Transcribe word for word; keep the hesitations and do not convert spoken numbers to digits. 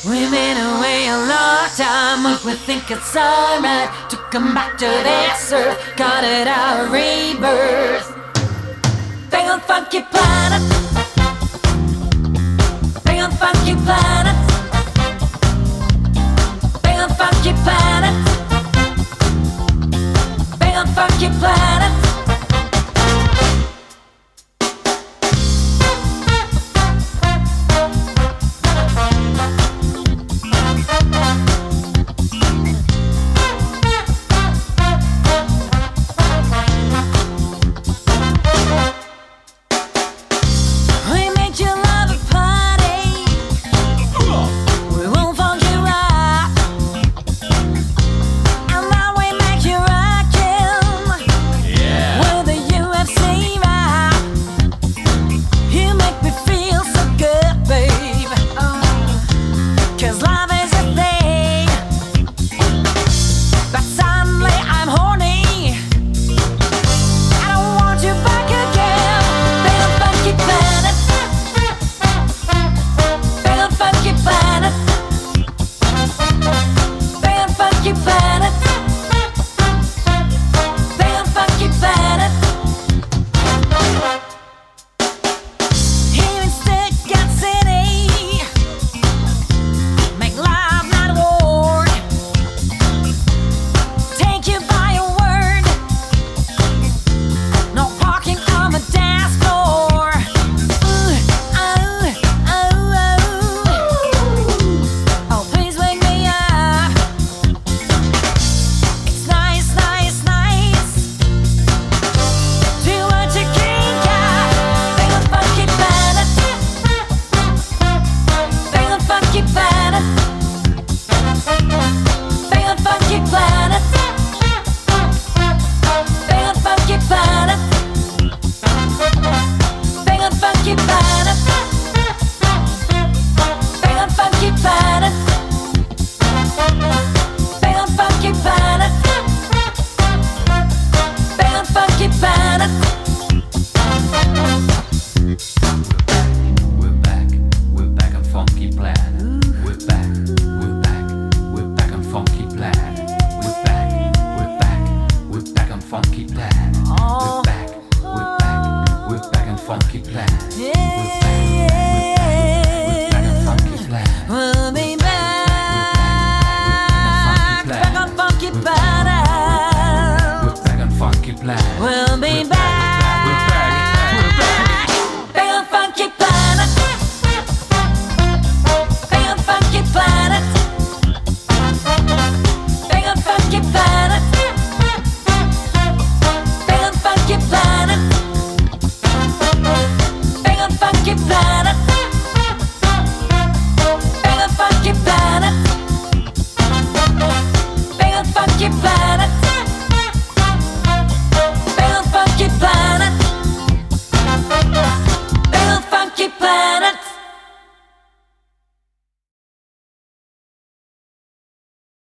We've been away a long time, but we think it's alright to come back to this earth. Call it our rebirth. Bang on funky planet. Bang on funky planet. Bang on funky planet. Bang on funky planet. Funky planet. We're back, we're back, we're back on funky planet.